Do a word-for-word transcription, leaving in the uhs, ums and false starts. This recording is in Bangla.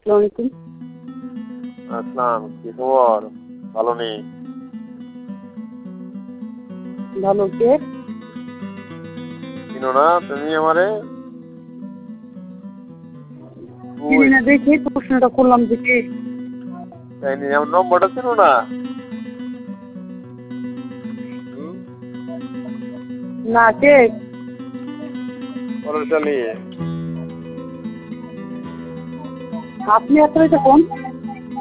আসসালামু আলাইকুম। আসসালাম, কি খবর? ভালো নেই। ভালো, কে? চিনো না তুমি আমারে? চিনি না দেখে প্রশ্নটা করলাম যে কে? তাই নি, আমার নম্বরটা চিনো না? হুম? না, কে? পরেশালী। আপনি এত রাতে ফোন?